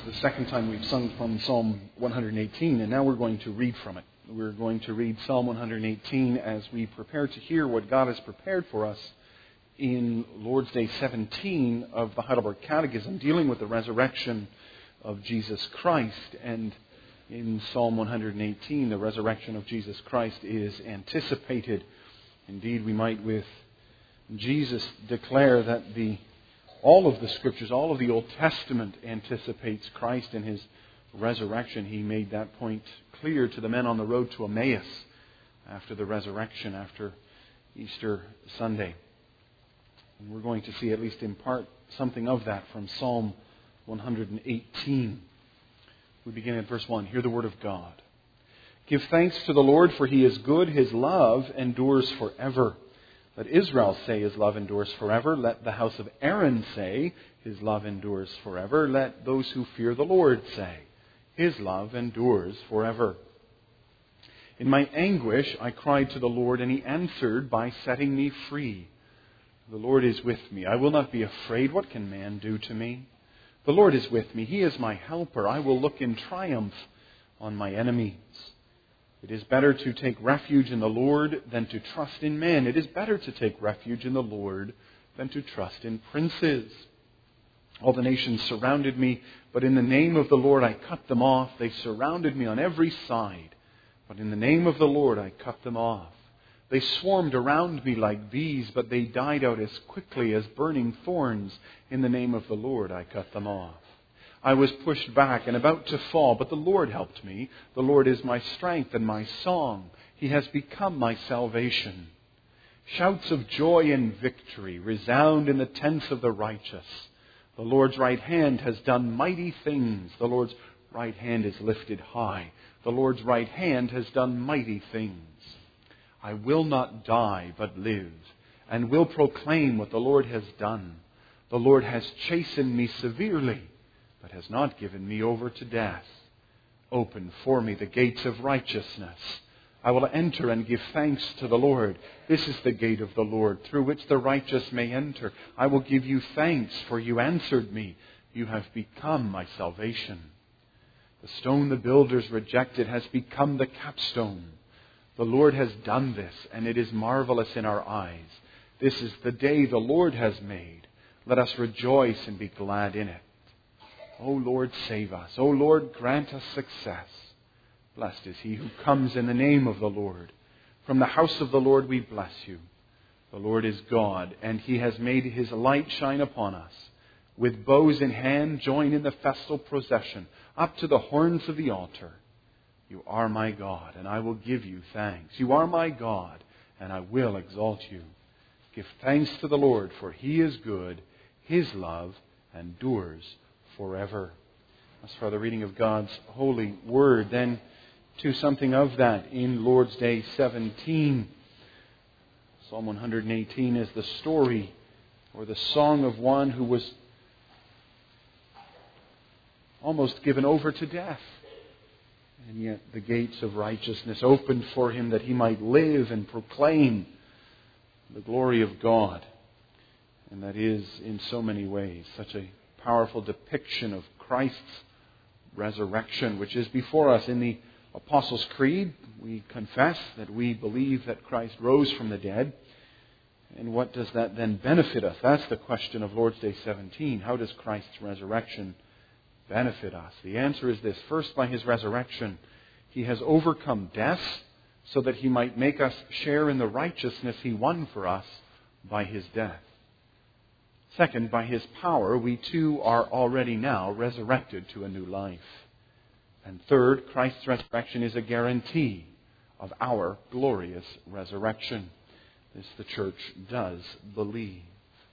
the second time we've sung from Psalm 118, and now we're going to read from it. We're going to read Psalm 118 as we prepare to hear what God has prepared for us in Lord's Day 17 of the Heidelberg Catechism, dealing with the resurrection of Jesus Christ. And in Psalm 118, the resurrection of Jesus Christ is anticipated. Indeed, we might with Jesus declare that all of the Scriptures, all of the Old Testament anticipates Christ and His resurrection. He made that point clear to the men on the road to Emmaus after the resurrection, after Easter Sunday. And we're going to see, at least in part, something of that from Psalm 118. We begin at verse 1. Hear the word of God. Give thanks to the Lord, for He is good. His love endures forever. Let Israel say, His love endures forever. Let the house of Aaron say, His love endures forever. Let those who fear the Lord say, His love endures forever. In my anguish I cried to the Lord, and He answered by setting me free. The Lord is with me. I will not be afraid. What can man do to me? The Lord is with me. He is my helper. I will look in triumph on my enemies. It is better to take refuge in the Lord than to trust in men. It is better to take refuge in the Lord than to trust in princes. All the nations surrounded me, but in the name of the Lord I cut them off. They surrounded me on every side, but in the name of the Lord I cut them off. They swarmed around me like bees, but they died out as quickly as burning thorns. In the name of the Lord I cut them off. I was pushed back and about to fall, but the Lord helped me. The Lord is my strength and my song. He has become my salvation. Shouts of joy and victory resound in the tents of the righteous. The Lord's right hand has done mighty things. The Lord's right hand is lifted high. The Lord's right hand has done mighty things. I will not die, but live, and will proclaim what the Lord has done. The Lord has chastened me severely, but has not given me over to death. Open for me the gates of righteousness. I will enter and give thanks to the Lord. This is the gate of the Lord, through which the righteous may enter. I will give you thanks, for you answered me. You have become my salvation. The stone the builders rejected has become the capstone. The Lord has done this, and it is marvelous in our eyes. This is the day the Lord has made. Let us rejoice and be glad in it. O Lord, save us. O Lord, grant us success. Blessed is he who comes in the name of the Lord. From the house of the Lord we bless you. The Lord is God, and He has made His light shine upon us. With bows in hand, join in the festal procession, up to the horns of the altar. You are my God, and I will give you thanks. You are my God, and I will exalt you. Give thanks to the Lord, for He is good. His love endures forever. As for the reading of God's holy word, then to something of that in Lord's Day 17. Psalm 118 is the story or the song of one who was almost given over to death. And yet the gates of righteousness opened for him that he might live and proclaim the glory of God. And that is, in so many ways, such a powerful depiction of Christ's resurrection, which is before us in the Apostles' Creed. We confess that we believe that Christ rose from the dead. And what does that then benefit us? That's the question of Lord's Day 17. How does Christ's resurrection benefit us? The answer is this. First, by His resurrection, He has overcome death so that He might make us share in the righteousness He won for us by His death. Second, by His power, we too are already now resurrected to a new life. And third, Christ's resurrection is a guarantee of our glorious resurrection. This the Church does believe.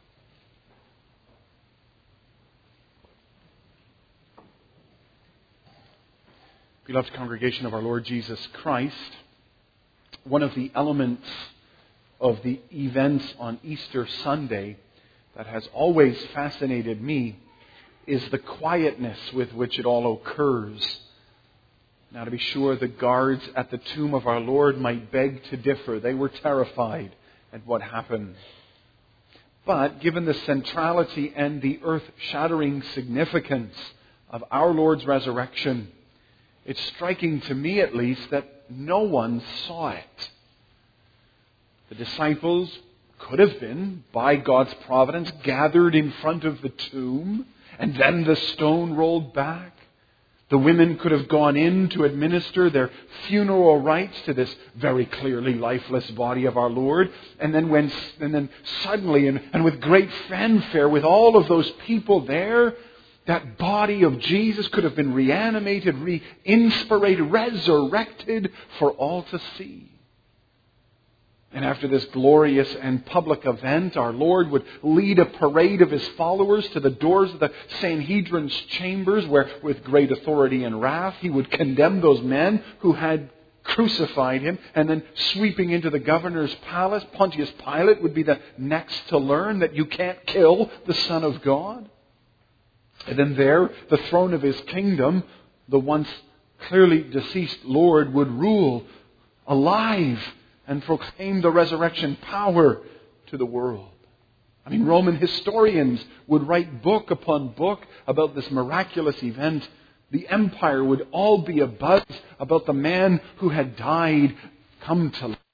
Beloved congregation of our Lord Jesus Christ, one of the elements of the events on Easter Sunday that has always fascinated me is the quietness with which it all occurs. Now, to be sure, the guards at the tomb of our Lord might beg to differ. They were terrified at what happened. But given the centrality and the earth-shattering significance of our Lord's resurrection, it's striking to me at least that no one saw it. The disciples could have been, by God's providence, gathered in front of the tomb, and then the stone rolled back. The women could have gone in to administer their funeral rites to this very clearly lifeless body of our Lord. And then suddenly, and with great fanfare, with all of those people there, that body of Jesus could have been reanimated, re-inspirated, resurrected for all to see. And after this glorious and public event, our Lord would lead a parade of His followers to the doors of the Sanhedrin's chambers, where with great authority and wrath He would condemn those men who had crucified Him. And then sweeping into the governor's palace, Pontius Pilate would be the next to learn that you can't kill the Son of God. And then there, the throne of His kingdom, the once clearly deceased Lord would rule alive and proclaim the resurrection power to the world. I mean, Roman historians would write book upon book about this miraculous event. The empire would all be abuzz about the man who had died come to life.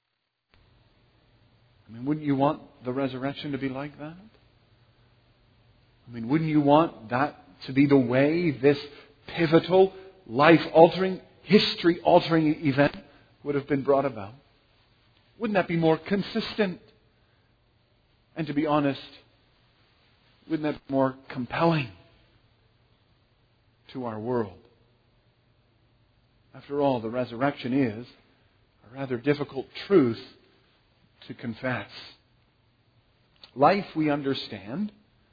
I mean, wouldn't you want the resurrection to be like that? I mean, wouldn't you want that to be the way this pivotal, life-altering, history-altering event would have been brought about? Wouldn't that be more consistent? And to be honest, wouldn't that be more compelling to our world? After all, the resurrection is a rather difficult truth to confess. Life, we understand.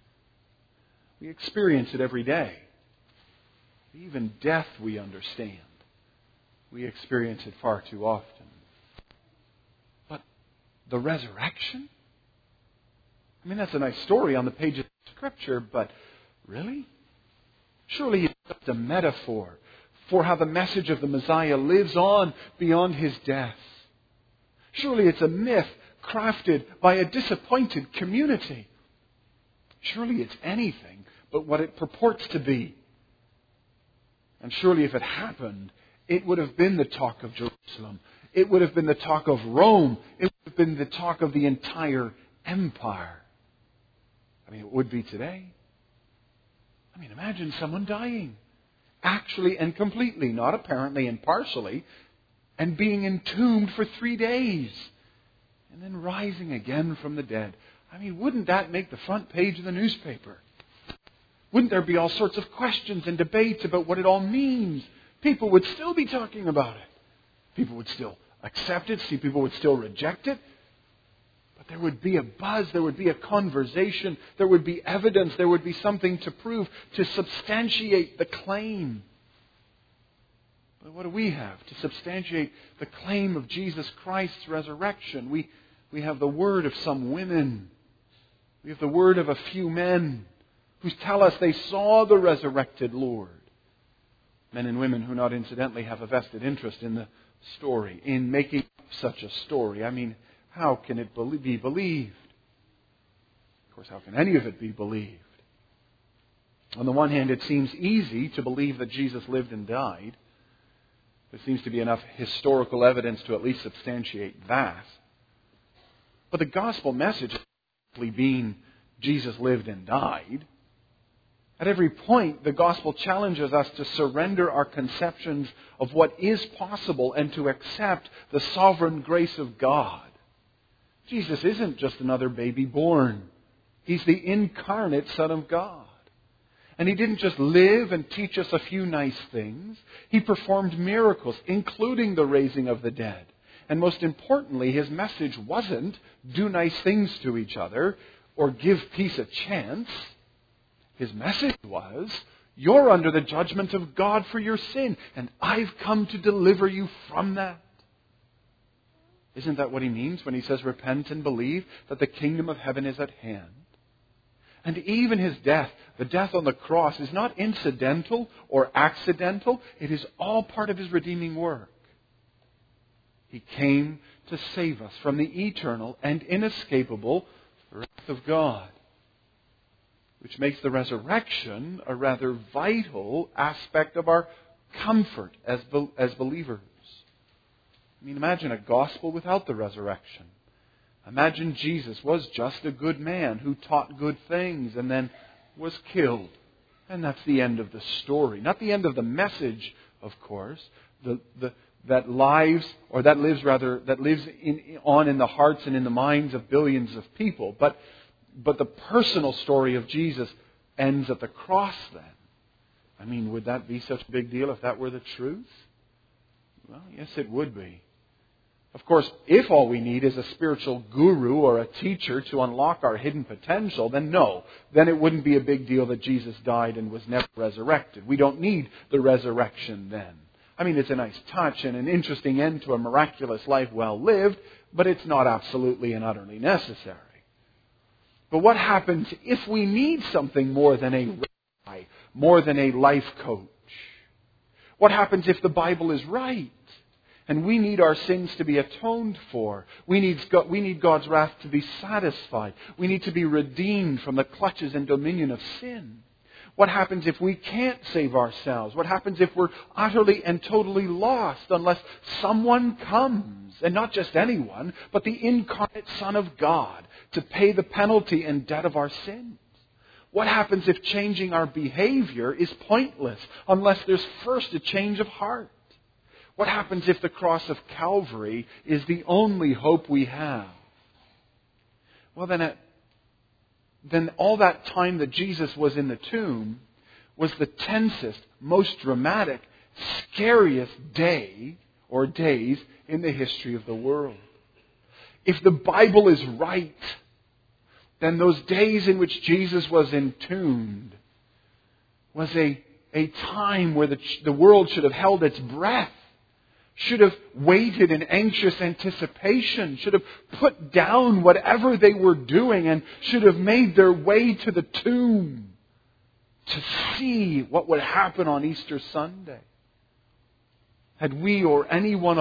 We experience it every day. Even death, we understand. We experience it far too often. But the resurrection? I mean, that's a nice story on the pages of Scripture, but really? Surely it's just a metaphor for how the message of the Messiah lives on beyond His death. Surely it's a myth crafted by a disappointed community. Surely it's anything but what it purports to be. And surely if it happened, it would have been the talk of Jerusalem. It would have been the talk of Rome. It would have been the talk of the entire empire. I mean, it would be today. I mean, imagine someone dying. Actually and completely, not apparently and partially, and being entombed for 3 days. And then rising again from the dead. I mean, wouldn't that make the front page of the newspaper? Wouldn't there be all sorts of questions and debates about what it all means? People would still be talking about it. People would still accept it. People would still reject it. But there would be a buzz. There would be a conversation. There would be evidence. There would be something to prove, to substantiate the claim. But what do we have to substantiate the claim of Jesus Christ's resurrection? We have the word of some women. We have the word of a few men who tell us they saw the resurrected Lord. Men and women who not incidentally have a vested interest in the story, in making up such a story. I mean, how can it be believed? Of course, how can any of it be believed? On the one hand, it seems easy to believe that Jesus lived and died. There seems to be enough historical evidence to at least substantiate that. But the gospel message has simply been Jesus lived and died. At every point, the gospel challenges us to surrender our conceptions of what is possible and to accept the sovereign grace of God. Jesus isn't just another baby born. He's the incarnate Son of God. And He didn't just live and teach us a few nice things. He performed miracles, including the raising of the dead. And most importantly, His message wasn't do nice things to each other or give peace a chance. His message was, you're under the judgment of God for your sin, and I've come to deliver you from that. Isn't that what He means when He says, repent and believe that the kingdom of heaven is at hand? And even His death, the death on the cross, is not incidental or accidental. It is all part of His redeeming work. He came to save us from the eternal and inescapable wrath of God. which makes the resurrection a rather vital aspect of our comfort as believers. I mean, imagine a gospel without the resurrection. Imagine Jesus was just a good man who taught good things and then was killed. And that's the end of the story. Not the end of the message, of course. That lives on in the hearts and in the minds of billions of people. But the personal story of Jesus ends at the cross then. I mean, would that be such a big deal if that were the truth? Well, yes, it would be. Of course, if all we need is a spiritual guru or a teacher to unlock our hidden potential, then no. Then it wouldn't be a big deal that Jesus died and was never resurrected. We don't need the resurrection then. I mean, it's a nice touch and an interesting end to a miraculous life well lived, but it's not absolutely and utterly necessary. But what happens if we need something more than a rabbi, more than a life coach? What happens if the Bible is right? And we need our sins to be atoned for. We need God's wrath to be satisfied. We need to be redeemed from the clutches and dominion of sin. What happens if we can't save ourselves? What happens if we're utterly and totally lost unless someone comes, and not just anyone, but the incarnate Son of God, to pay the penalty and debt of our sins? What happens if changing our behavior is pointless unless there's first a change of heart? What happens if the cross of Calvary is the only hope we have? Well, then all that time that Jesus was in the tomb was the tensest, most dramatic, scariest day or days in the history of the world. If the Bible is right, then those days in which Jesus was entombed was a time where the world should have held its breath, should have waited in anxious anticipation, should have put down whatever they were doing and should have made their way to the tomb to see what would happen on Easter Sunday. Had we or anyone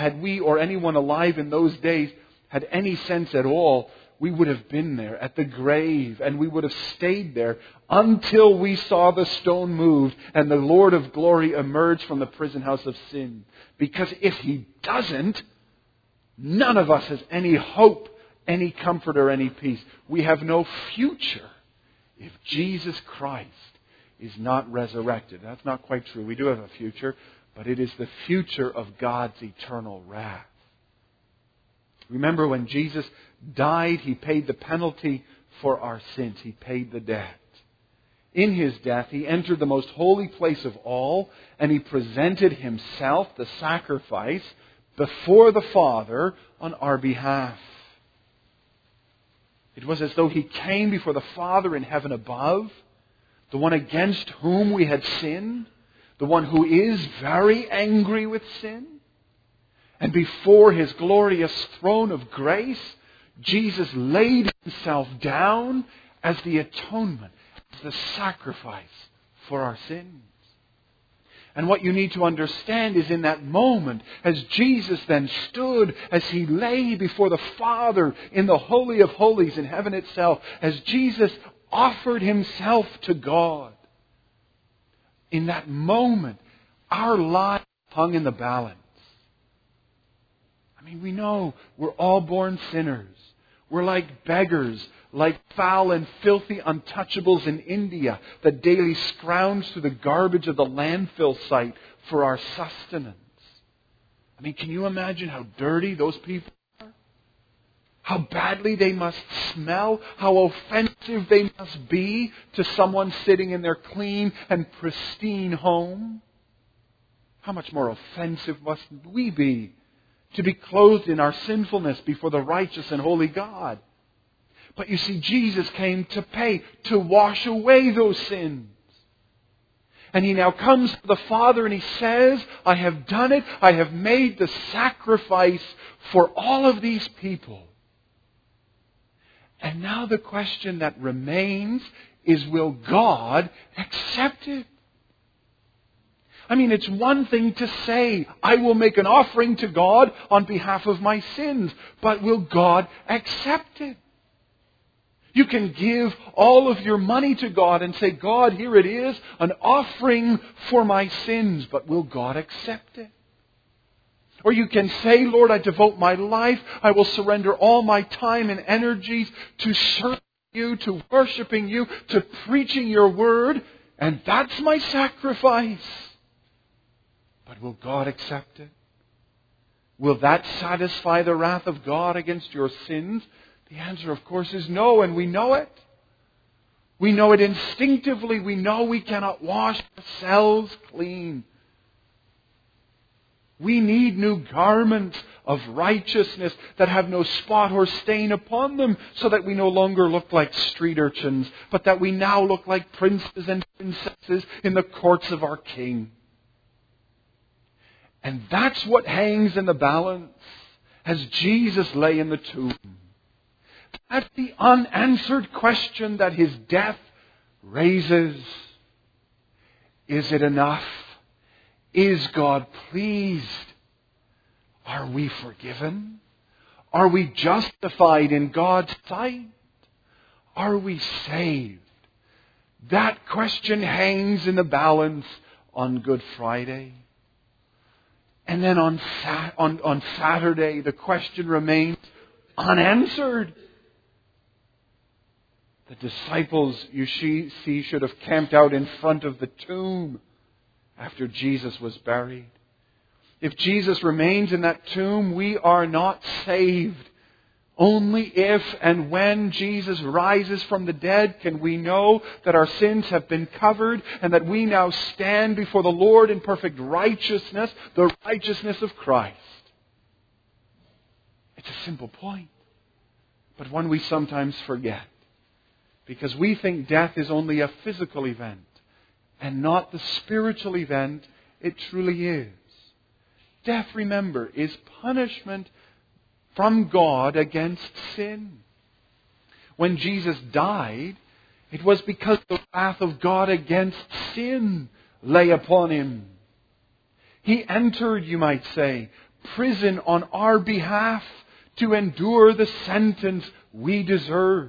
alive in those days had any sense at all, we would have been there at the grave and we would have stayed there until we saw the stone moved and the Lord of glory emerge from the prison house of sin. Because if He doesn't, none of us has any hope, any comfort, or any peace. We have no future if Jesus Christ is not resurrected. That's not quite true. We do have a future, but it is the future of God's eternal wrath. Remember, when Jesus died, He paid the penalty for our sins. He paid the debt. In His death, He entered the most holy place of all, and He presented Himself, the sacrifice, before the Father on our behalf. It was as though He came before the Father in heaven above, the one against whom we had sinned, the one who is very angry with sin. And before His glorious throne of grace, Jesus laid Himself down as the atonement, as the sacrifice for our sins. And what you need to understand is in that moment, as Jesus then stood, as He lay before the Father in the Holy of Holies in heaven itself, as Jesus offered Himself to God, in that moment, our lives hung in the balance. I mean, we know we're all born sinners. We're like beggars, like foul and filthy untouchables in India that daily scrounge through the garbage of the landfill site for our sustenance. I mean, can you imagine how dirty those people are? How badly they must smell? How offensive they must be to someone sitting in their clean and pristine home? How much more offensive must we be to be clothed in our sinfulness before the righteous and holy God? But you see, Jesus came to pay, to wash away those sins. And He now comes to the Father and He says, I have done it. I have made the sacrifice for all of these people. And now the question that remains is, will God accept it? I mean, it's one thing to say, I will make an offering to God on behalf of my sins. But will God accept it? You can give all of your money to God and say, God, here it is, an offering for my sins. But will God accept it? Or you can say, Lord, I devote my life. I will surrender all my time and energies to serving you, to worshiping you, to preaching your word. And that's my sacrifice. But will God accept it? Will that satisfy the wrath of God against your sins? The answer, of course, is no, and we know it. We know it instinctively. We know we cannot wash ourselves clean. We need new garments of righteousness that have no spot or stain upon them, so that we no longer look like street urchins, but that we now look like princes and princesses in the courts of our King. And that's what hangs in the balance as Jesus lay in the tomb. That's the unanswered question that His death raises. Is it enough? Is God pleased? Are we forgiven? Are we justified in God's sight? Are we saved? That question hangs in the balance on Good Friday. And then on Saturday, the question remains unanswered. The disciples, you see, should have camped out in front of the tomb after Jesus was buried. If Jesus remains in that tomb, we are not saved. Only if and when Jesus rises from the dead can we know that our sins have been covered and that we now stand before the Lord in perfect righteousness, the righteousness of Christ. It's a simple point, but one we sometimes forget, because we think death is only a physical event and not the spiritual event it truly is. Death, remember, is punishment from God against sin. When Jesus died, it was because the wrath of God against sin lay upon Him. He entered, you might say, prison on our behalf to endure the sentence we deserve.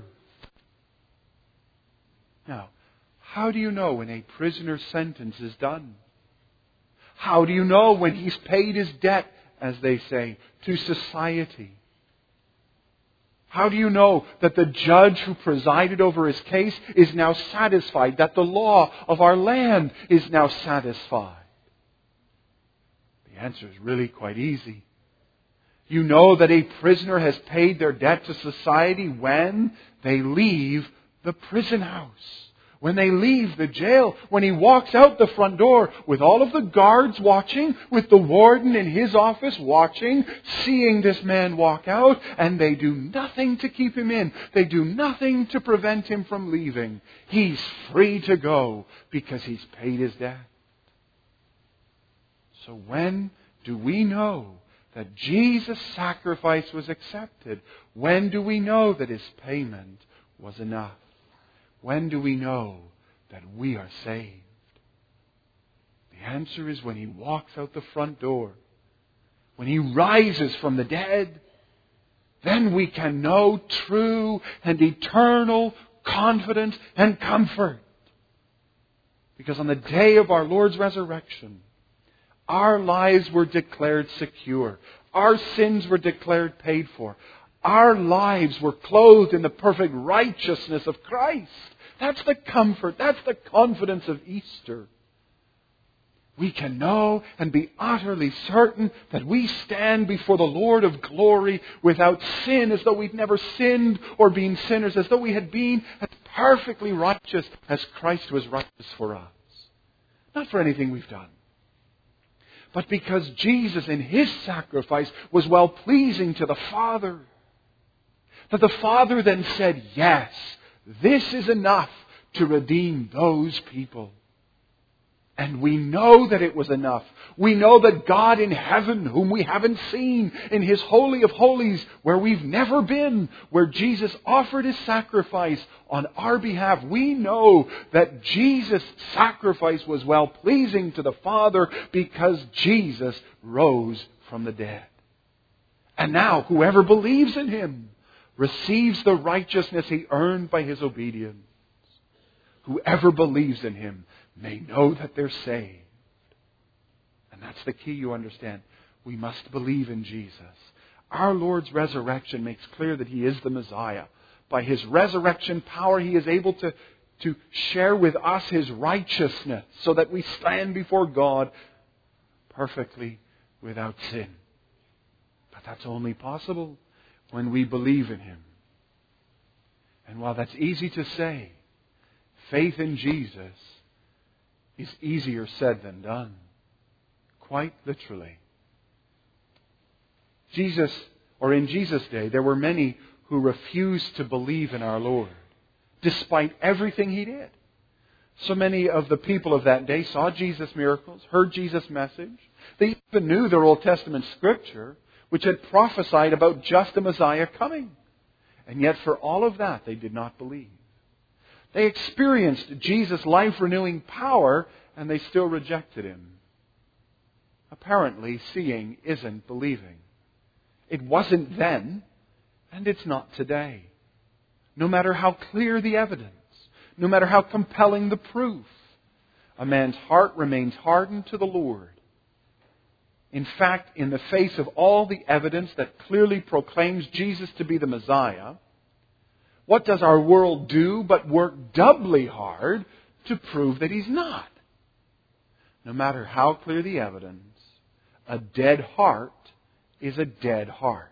Now, how do you know when a prisoner's sentence is done? How do you know when he's paid his debt, as they say, to society? How do you know that the judge who presided over his case is now satisfied, that the law of our land is now satisfied? The answer is really quite easy. You know that a prisoner has paid their debt to society when they leave the prison house. When they leave the jail, when he walks out the front door with all of the guards watching, with the warden in his office watching, seeing this man walk out, and they do nothing to keep him in. They do nothing to prevent him from leaving. He's free to go because he's paid his debt. So when do we know that Jesus' sacrifice was accepted? When do we know that His payment was enough? When do we know that we are saved? The answer is when He walks out the front door. When He rises from the dead. Then we can know true and eternal confidence and comfort. Because on the day of our Lord's resurrection, our lives were declared secure. Our sins were declared paid for. Our lives were clothed in the perfect righteousness of Christ. That's the comfort, that's the confidence of Easter. We can know and be utterly certain that we stand before the Lord of glory without sin, as though we'd never sinned or been sinners, as though we had been as perfectly righteous as Christ was righteous for us. Not for anything we've done, but because Jesus in His sacrifice was well-pleasing to the Father. That the Father then said, yes, this is enough to redeem those people. And we know that it was enough. We know that God in heaven, whom we haven't seen, in His Holy of Holies, where we've never been, where Jesus offered His sacrifice on our behalf, we know that Jesus' sacrifice was well-pleasing to the Father because Jesus rose from the dead. And now, whoever believes in Him receives the righteousness he earned by his obedience. Whoever believes in him may know that they're saved. And that's the key, you understand. We must believe in Jesus. Our Lord's resurrection makes clear that he is the Messiah. By his resurrection power, he is able to share with us his righteousness so that we stand before God perfectly without sin. But that's only possible when we believe in him. And while that's easy to say, faith in Jesus is easier said than done. Quite literally. In Jesus' day, there were many who refused to believe in our Lord, despite everything he did. So many of the people of that day saw Jesus' miracles, heard Jesus' message. They even knew their Old Testament scripture, which had prophesied about just a Messiah coming. And yet for all of that, they did not believe. They experienced Jesus' life-renewing power, and they still rejected him. Apparently, seeing isn't believing. It wasn't then, and it's not today. No matter how clear the evidence, no matter how compelling the proof, a man's heart remains hardened to the Lord. In fact, in the face of all the evidence that clearly proclaims Jesus to be the Messiah, what does our world do but work doubly hard to prove that he's not? No matter how clear the evidence, a dead heart is a dead heart.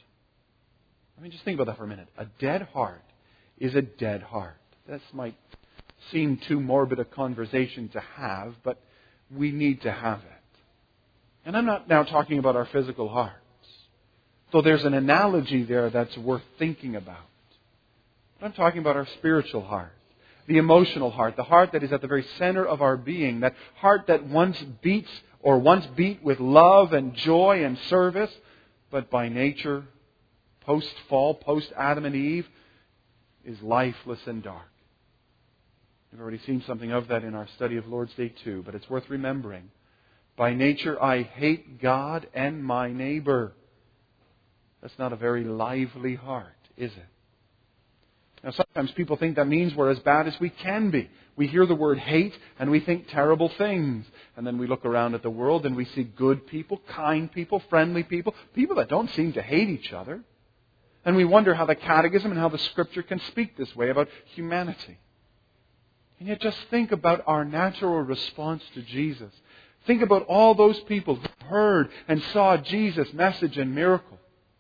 I mean, just think about that for a minute. A dead heart is a dead heart. This might seem too morbid a conversation to have, but we need to have it. And I'm not now talking about our physical hearts, though there's an analogy there that's worth thinking about. But I'm talking about our spiritual heart, the emotional heart, the heart that is at the very center of our being, that heart that once beat with love and joy and service, but by nature, post-fall, post-Adam and Eve, is lifeless and dark. We've already seen something of that in our study of Lord's Day 2, but it's worth remembering. By nature, I hate God and my neighbor. That's not a very lively heart, is it? Now, sometimes people think that means we're as bad as we can be. We hear the word hate and we think terrible things. And then we look around at the world and we see good people, kind people, friendly people, people that don't seem to hate each other. And we wonder how the Catechism and how the Scripture can speak this way about humanity. And yet just think about our natural response to Jesus. Think about all those people who heard and saw Jesus' message and miracle.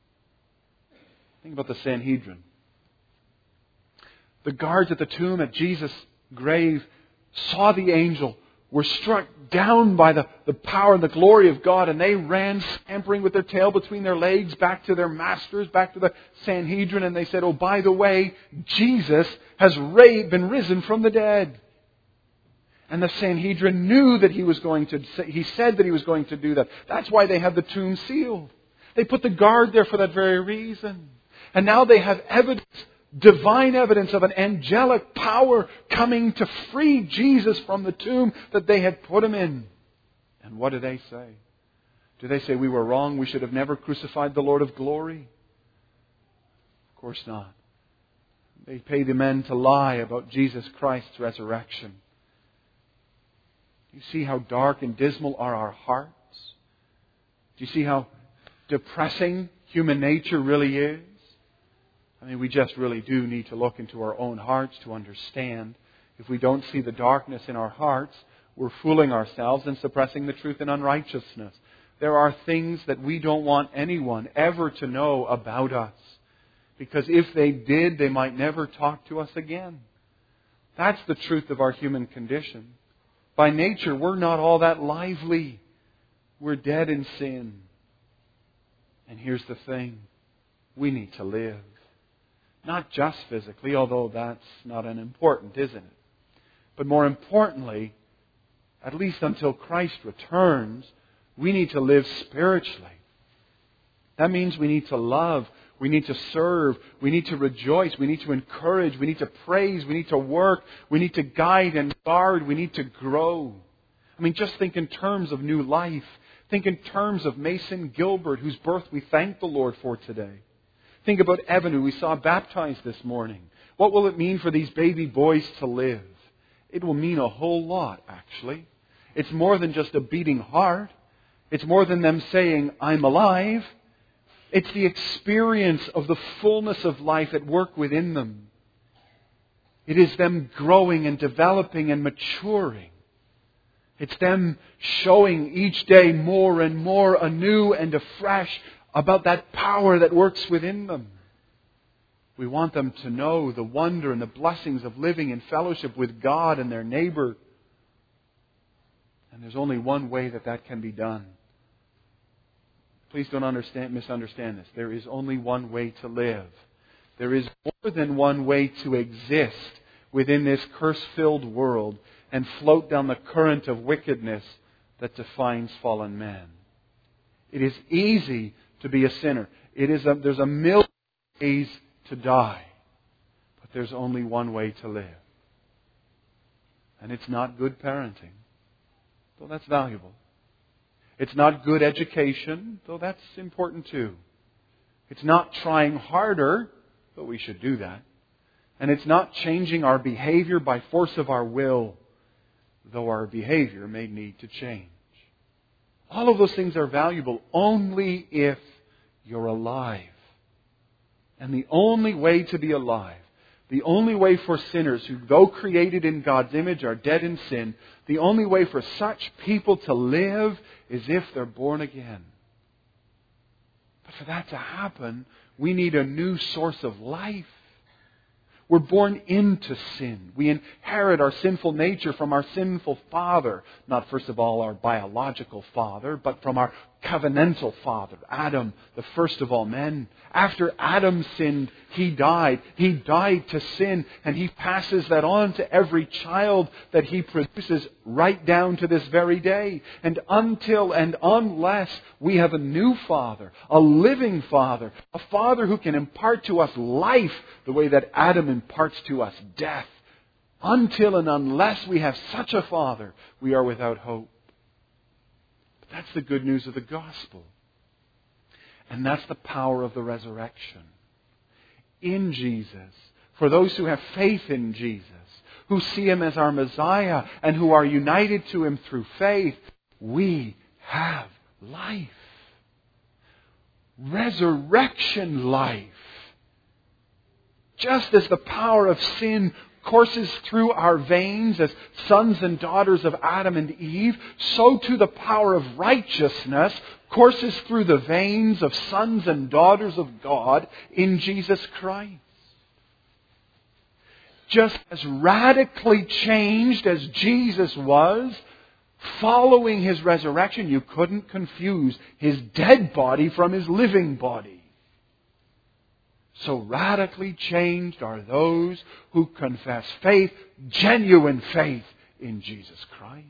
Think about the Sanhedrin. The guards at the tomb at Jesus' grave saw the angel, were struck down by the power and the glory of God, and they ran scampering with their tail between their legs back to their masters, back to the Sanhedrin, and they said, oh, by the way, Jesus has been risen from the dead. And the Sanhedrin knew that he said that he was going to do that. That's why they had the tomb sealed. They put the guard there for that very reason. And now they have evidence, divine evidence of an angelic power coming to free Jesus from the tomb that they had put him in. And what do they say? Do they say we were wrong, we should have never crucified the Lord of glory? Of course not. They pay the men to lie about Jesus Christ's resurrection. Do you see how dark and dismal are our hearts? Do you see how depressing human nature really is? I mean, we just really do need to look into our own hearts to understand. If we don't see the darkness in our hearts, we're fooling ourselves and suppressing the truth in unrighteousness. There are things that we don't want anyone ever to know about us. Because if they did, they might never talk to us again. That's the truth of our human condition. By nature, we're not all that lively. We're dead in sin. And here's the thing. We need to live. Not just physically, although that's not unimportant, isn't it? But more importantly, at least until Christ returns, we need to live spiritually. That means we need to love, we need to serve, we need to rejoice, we need to encourage, we need to praise, we need to work, we need to guide and guard, we need to grow. I mean, just think in terms of new life. Think in terms of Mason Gilbert, whose birth we thank the Lord for today. Think about Evan, who we saw baptized this morning. What will it mean for these baby boys to live? It will mean a whole lot, actually. It's more than just a beating heart. It's more than them saying, I'm alive. It's the experience of the fullness of life at work within them. It is them growing and developing and maturing. It's them showing each day more and more anew and afresh about that power that works within them. We want them to know the wonder and the blessings of living in fellowship with God and their neighbor. And there's only one way that can be done. Please don't misunderstand this. There is only one way to live. There is more than one way to exist within this curse-filled world and float down the current of wickedness that defines fallen man. It is easy to be a sinner. There's a million ways to die. But there's only one way to live. And it's not good parenting, though that's valuable. It's not good education, though that's important too. It's not trying harder, though we should do that. And it's not changing our behavior by force of our will, though our behavior may need to change. All of those things are valuable only if you're alive. And the only way to be alive, the only way for sinners who, though created in God's image, are dead in sin, the only way for such people to live is if they're born again. But for that to happen, we need a new source of life. We're born into sin. We inherit our sinful nature from our sinful father. Not, first of all, our biological father, but from our covenantal father, Adam, the first of all men. After Adam sinned, he died. He died to sin, and he passes that on to every child that he produces right down to this very day. And until and unless we have a new father, a living father, a father who can impart to us life the way that Adam imparts to us death, until and unless we have such a father, we are without hope. That's the good news of the gospel. And that's the power of the resurrection. In Jesus, for those who have faith in Jesus, who see Him as our Messiah, and who are united to Him through faith, we have life. Resurrection life. Just as the power of sin courses through our veins as sons and daughters of Adam and Eve, so too the power of righteousness courses through the veins of sons and daughters of God in Jesus Christ. Just as radically changed as Jesus was, following His resurrection, you couldn't confuse His dead body from His living body. So radically changed are those who confess faith, genuine faith in Jesus Christ.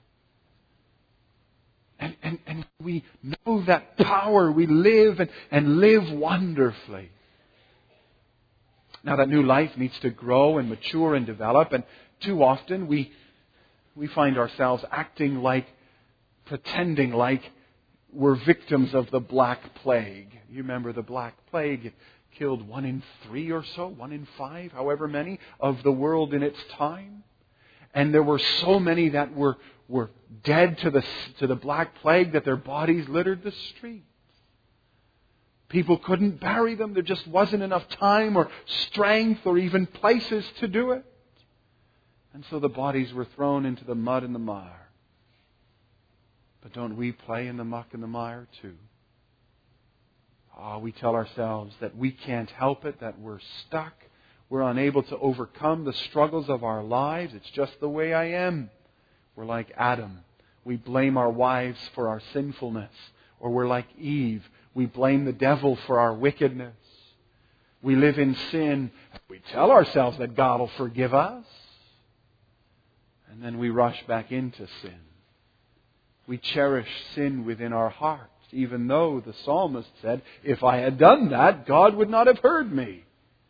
And we know that power. We live and live wonderfully. Now that new life needs to grow and mature and develop. And too often we find ourselves acting like, pretending like we're victims of the Black Plague. You remember the Black Plague? It killed 1 in 3 or so, 1 in 5, however many, of the world in its time. And there were so many that were dead to the Black Plague that their bodies littered the streets. People couldn't bury them. There just wasn't enough time or strength or even places to do it. And so the bodies were thrown into the mud and the mire. But don't we play in the muck and the mire too? We tell ourselves that we can't help it, that we're stuck. We're unable to overcome the struggles of our lives. It's just the way I am. We're like Adam. We blame our wives for our sinfulness. Or we're like Eve. We blame the devil for our wickedness. We live in sin. We tell ourselves that God will forgive us. And then we rush back into sin. We cherish sin within our hearts. Even though the psalmist said, if I had done that, God would not have heard me.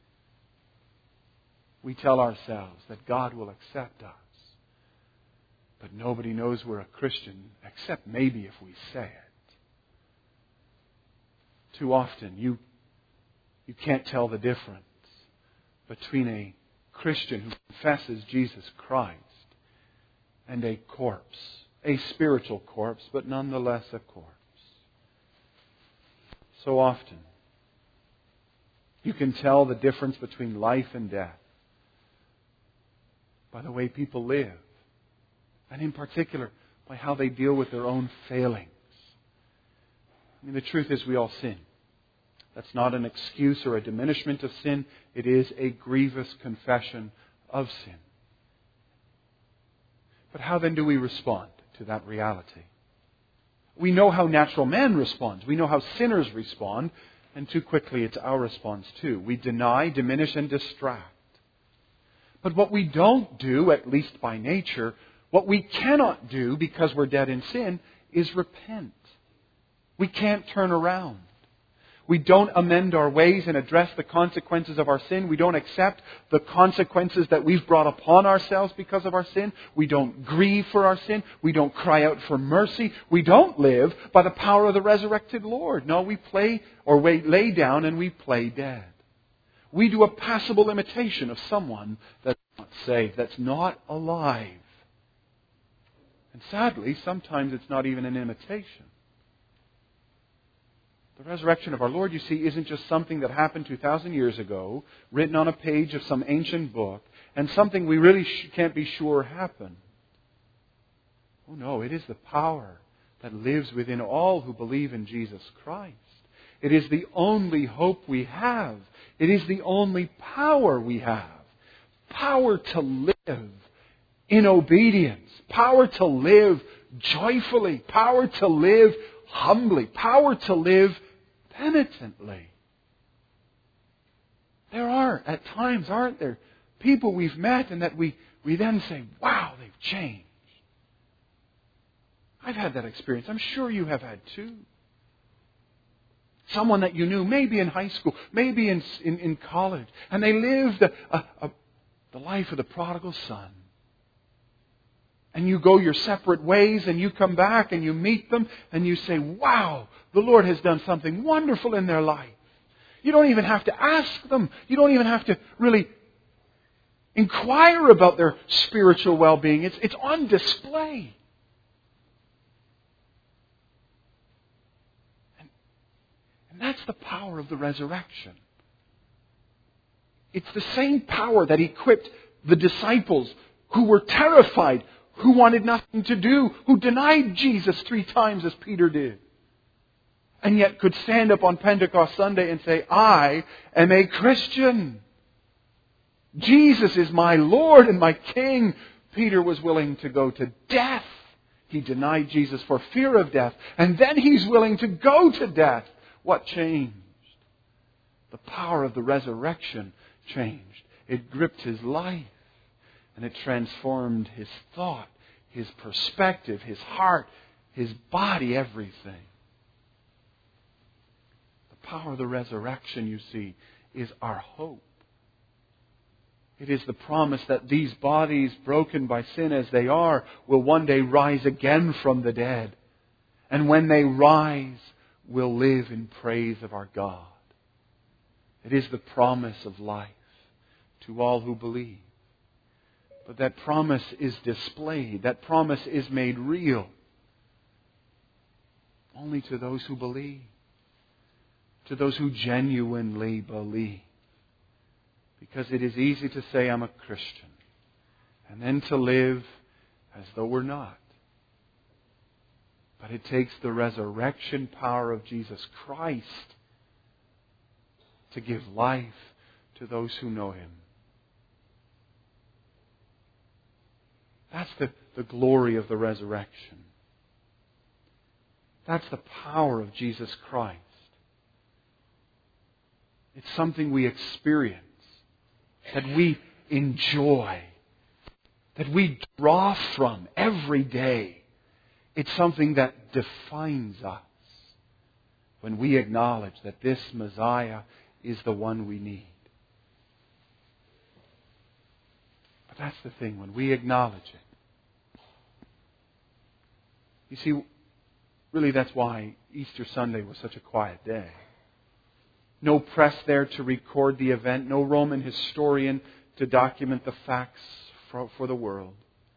We tell ourselves that God will accept us. But nobody knows we're a Christian except maybe if we say it. Too often You can't tell the difference between a Christian who confesses Jesus Christ and a corpse. A spiritual corpse, but nonetheless a corpse. So often, you can tell the difference between life and death by the way people live. And in particular, by how they deal with their own failings. I mean, the truth is we all sin. That's not an excuse or a diminishment of sin. It is a grievous confession of sin. But how then do we respond to that reality? We know how natural man responds. We know how sinners respond. And too quickly it's our response too. We deny, diminish, and distract. But what we don't do, at least by nature, what we cannot do because we're dead in sin, is repent. We can't turn around. We don't amend our ways and address the consequences of our sin. We don't accept the consequences that we've brought upon ourselves because of our sin. We don't grieve for our sin. We don't cry out for mercy. We don't live by the power of the resurrected Lord. No, we lay down and we play dead. We do a passable imitation of someone that's not saved, that's not alive. And sadly, sometimes it's not even an imitation. The resurrection of our Lord, you see, isn't just something that happened 2,000 years ago, written on a page of some ancient book, and something we really can't be sure happened. Oh no, it is the power that lives within all who believe in Jesus Christ. It is the only hope we have. It is the only power we have. Power to live in obedience. Power to live joyfully. Power to live humbly. Power to live penitently. There are, at times, aren't there, people we've met and that we then say, wow, they've changed. I've had that experience. I'm sure you have had too. Someone that you knew, maybe in high school, maybe in college, and they lived the life of the prodigal son. And you go your separate ways and you come back and you meet them and you say, wow, the Lord has done something wonderful in their life. You don't even have to ask them. You don't even have to really inquire about their spiritual well-being. It's on display. And that's the power of the resurrection. It's the same power that equipped the disciples who were terrified, who wanted nothing to do, who denied Jesus 3 times as Peter did. And yet could stand up on Pentecost Sunday and say, I am a Christian. Jesus is my Lord and my King. Peter was willing to go to death. He denied Jesus for fear of death. And then he's willing to go to death. What changed? The power of the resurrection changed. It gripped his life. And it transformed his thought, his perspective, his heart, his body, everything. The power of the resurrection, you see, is our hope. It is the promise that these bodies, broken by sin as they are, will one day rise again from the dead. And when they rise, will live in praise of our God. It is the promise of life to all who believe. But that promise is displayed. That promise is made real only to those who believe. To those who genuinely believe. Because it is easy to say, I'm a Christian. And then to live as though we're not. But it takes the resurrection power of Jesus Christ to give life to those who know Him. That's the glory of the resurrection. That's the power of Jesus Christ. It's something we experience, that we enjoy, that we draw from every day. It's something that defines us when we acknowledge that this Messiah is the one we need. But that's the thing, when we acknowledge it. You see, really that's why Easter Sunday was such a quiet day. No press there to record the event. No Roman historian to document the facts for the world.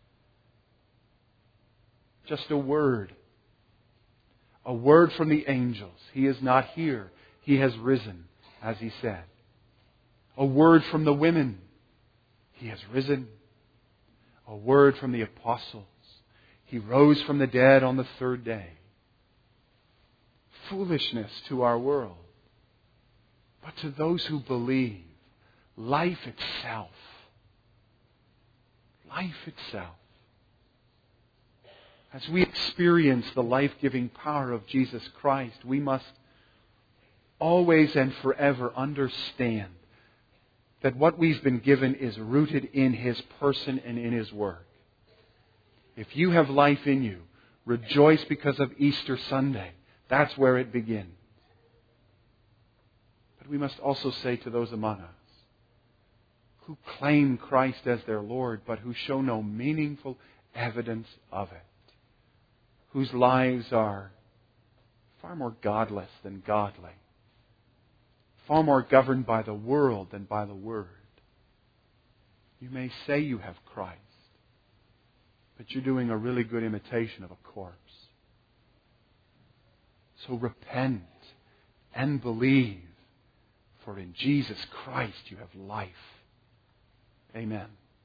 Just a word. A word from the angels. He is not here. He has risen, as He said. A word from the women. He has risen. A word from the apostles. He rose from the dead on the third day. Foolishness to our world. But to those who believe, life itself. Life itself. As we experience the life-giving power of Jesus Christ, we must always and forever understand that what we've been given is rooted in His person and in His work. If you have life in you, rejoice because of Easter Sunday. That's where it begins. But we must also say to those among us who claim Christ as their Lord, but who show no meaningful evidence of it, whose lives are far more godless than godly, far more governed by the world than by the Word. You may say you have Christ, but you're doing a really good imitation of a corpse. So repent and believe, for in Jesus Christ you have life. Amen.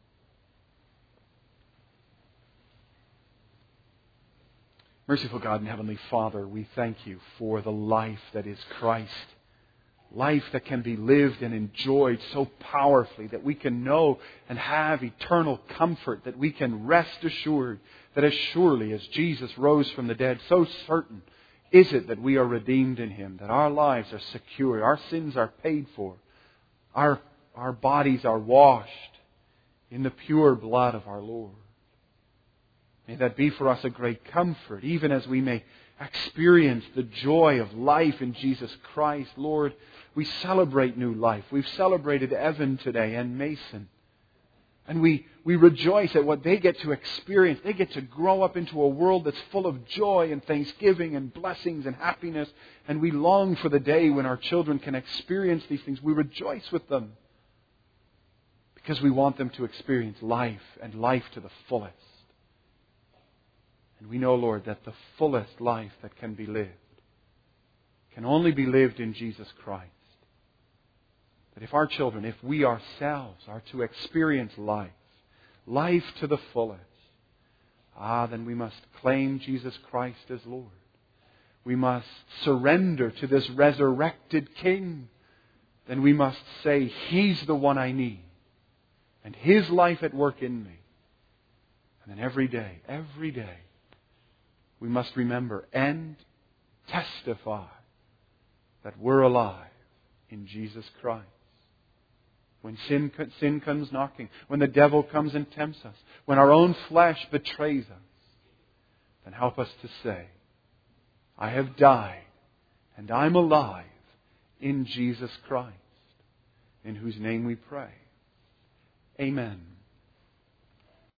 Merciful God and Heavenly Father, we thank You for the life that is Christ. Life that can be lived and enjoyed so powerfully that we can know and have eternal comfort, that we can rest assured that as surely as Jesus rose from the dead, so certain is it that we are redeemed in Him, that our lives are secure, our sins are paid for, our bodies are washed in the pure blood of our Lord. May that be for us a great comfort, even as we may experience the joy of life in Jesus Christ. Lord, we celebrate new life. We've celebrated Evan today and Mason. And we rejoice at what they get to experience. They get to grow up into a world that's full of joy and thanksgiving and blessings and happiness. And we long for the day when our children can experience these things. We rejoice with them because we want them to experience life and life to the fullest. And we know, Lord, that the fullest life that can be lived can only be lived in Jesus Christ. That if our children, if we ourselves are to experience life to the fullest, then we must claim Jesus Christ as Lord. We must surrender to this resurrected King. Then we must say, He's the one I need. And His life at work in me. And then every day, we must remember and testify that we're alive in Jesus Christ. When sin comes knocking, when the devil comes and tempts us, when our own flesh betrays us, then help us to say, I have died and I'm alive in Jesus Christ, in whose name we pray. Amen.